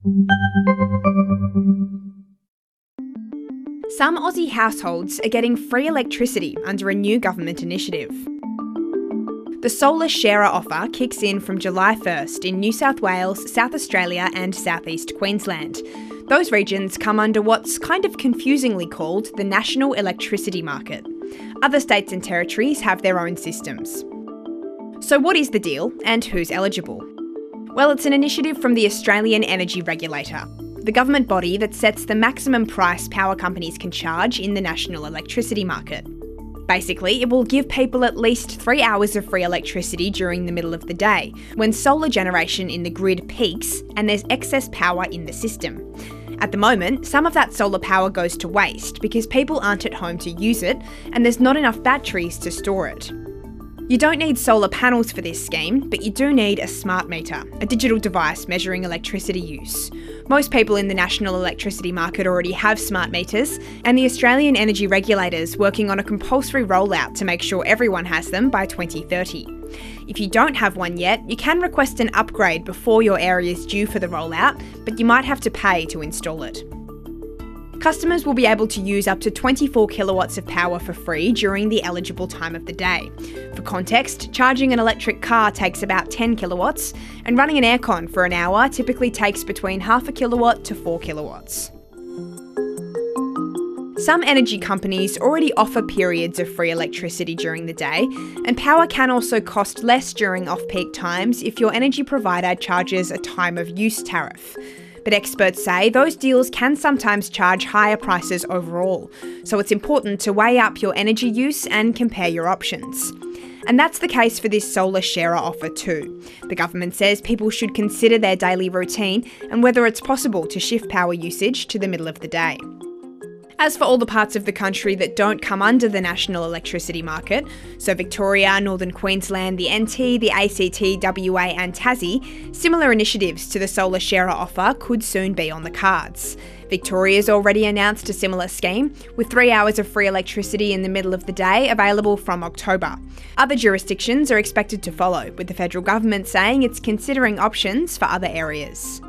Some Aussie households are getting free electricity under a new government initiative. The Solar Sharer offer kicks in from July 1st in New South Wales, South Australia and South East Queensland. Those regions come under what's kind of confusingly called the National Electricity Market. Other states and territories have their own systems. So what is the deal and who's eligible? Well, it's an initiative from the Australian Energy Regulator, the government body that sets the maximum price power companies can charge in the national electricity market. Basically, it will give people at least 3 hours of free electricity during the middle of the day, when solar generation in the grid peaks and there's excess power in the system. At the moment, some of that solar power goes to waste because people aren't at home to use it and there's not enough batteries to store it. You don't need solar panels for this scheme, but you do need a smart meter, a digital device measuring electricity use. Most people in the national electricity market already have smart meters, and the Australian Energy Regulator's working on a compulsory rollout to make sure everyone has them by 2030. If you don't have one yet, you can request an upgrade before your area is due for the rollout, but you might have to pay to install it. Customers will be able to use up to 24 kilowatts of power for free during the eligible time of the day. For context, charging an electric car takes about 10 kilowatts, and running an aircon for an hour typically takes between half a kilowatt to 4 kilowatts. Some energy companies already offer periods of free electricity during the day, and power can also cost less during off-peak times if your energy provider charges a time of use tariff. But experts say those deals can sometimes charge higher prices overall, so it's important to weigh up your energy use and compare your options. And that's the case for this Solar Sharer offer too. The government says people should consider their daily routine and whether it's possible to shift power usage to the middle of the day. As for all the parts of the country that don't come under the national electricity market, so Victoria, Northern Queensland, the NT, the ACT, WA and Tassie, similar initiatives to the Solar Sharer offer could soon be on the cards. Victoria's already announced a similar scheme, with 3 hours of free electricity in the middle of the day available from October. Other jurisdictions are expected to follow, with the federal government saying it's considering options for other areas.